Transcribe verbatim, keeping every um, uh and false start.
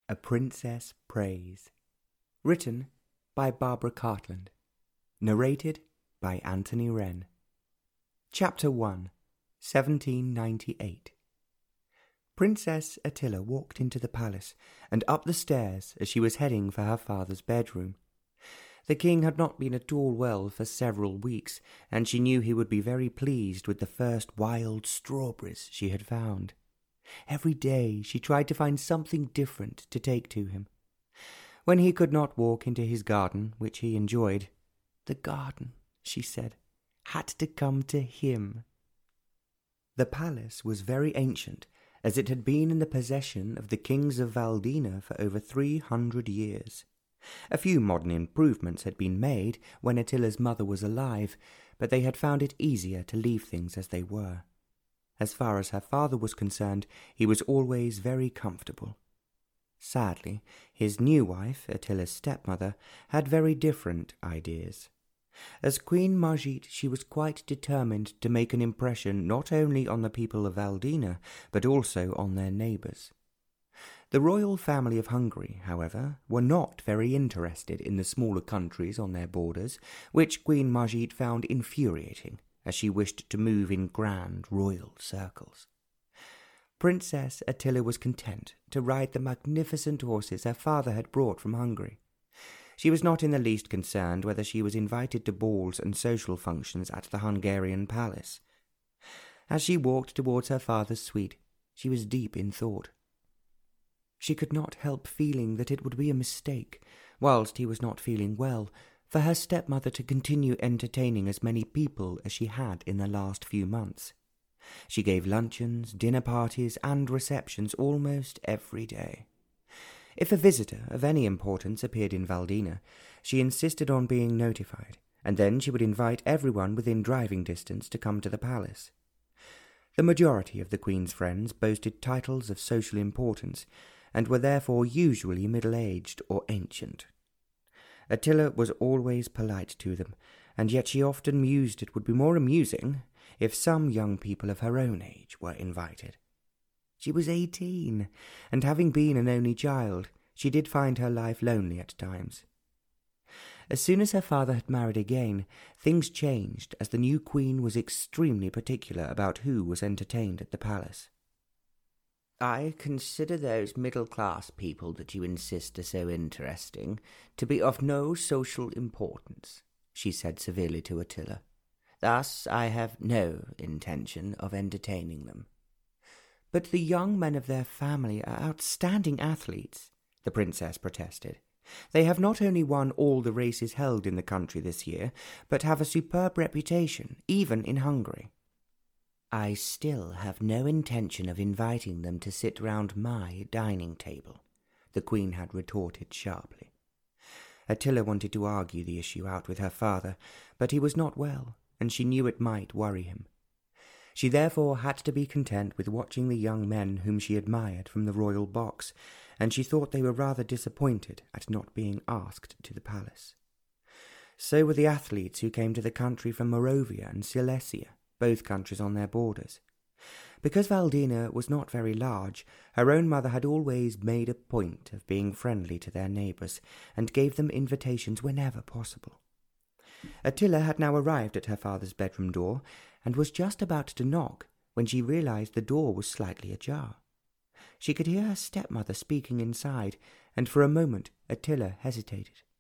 A Princess Prays. Written by Barbara Cartland. Narrated by Anthony Wren. Chapter one, seventeen ninety-eight. Princess Attila walked into the palace and up the stairs as she was heading for her father's bedroom. The king had not been at all well for several weeks, and she knew he would be very pleased with the first wild strawberries she had found. Every day she tried to find something different to take to him. When he could not walk into his garden, which he enjoyed, the garden, she said, had to come to him. The palace was very ancient, as it had been in the possession of the kings of Valdina for over three hundred years. A few modern improvements had been made when Attila's mother was alive, but they had found it easier to leave things as they were. As far as her father was concerned, he was always very comfortable. Sadly, his new wife, Attila's stepmother, had very different ideas. As Queen Margit, she was quite determined to make an impression not only on the people of Valdina, but also on their neighbours. The royal family of Hungary, however, were not very interested in the smaller countries on their borders, which Queen Margit found infuriating, as she wished to move in grand royal circles. Princess Attila was content to ride the magnificent horses her father had brought from Hungary. She was not in the least concerned whether she was invited to balls and social functions at the Hungarian palace. As she walked towards her father's suite, she was deep in thought. She could not help feeling that it would be a mistake, whilst he was not feeling well, for her stepmother to continue entertaining as many people as she had in the last few months. She gave luncheons, dinner parties, and receptions almost every day. If a visitor of any importance appeared in Valdina, she insisted on being notified, and then she would invite everyone within driving distance to come to the palace. The majority of the Queen's friends boasted titles of social importance, and were therefore usually middle-aged or ancient. Attila was always polite to them, and yet she often mused it would be more amusing if some young people of her own age were invited. She was eighteen, and having been an only child, she did find her life lonely at times. As soon as her father had married again, things changed, as the new queen was extremely particular about who was entertained at the palace. "I consider those middle-class people that you insist are so interesting to be of no social importance," she said severely to Attila. "Thus I have no intention of entertaining them." "But the young men of their family are outstanding athletes," the princess protested. "They have not only won all the races held in the country this year, but have a superb reputation, even in Hungary." "I still have no intention of inviting them to sit round my dining table," the queen had retorted sharply. Attila wanted to argue the issue out with her father, but he was not well, and she knew it might worry him. She therefore had to be content with watching the young men whom she admired from the royal box, and she thought they were rather disappointed at not being asked to the palace. So were the athletes who came to the country from Moravia and Silesia, both countries on their borders. Because Valdina was not very large, her own mother had always made a point of being friendly to their neighbours, and gave them invitations whenever possible. Attila had now arrived at her father's bedroom door, and was just about to knock when she realized the door was slightly ajar. She could hear her stepmother speaking inside, and for a moment Attila hesitated,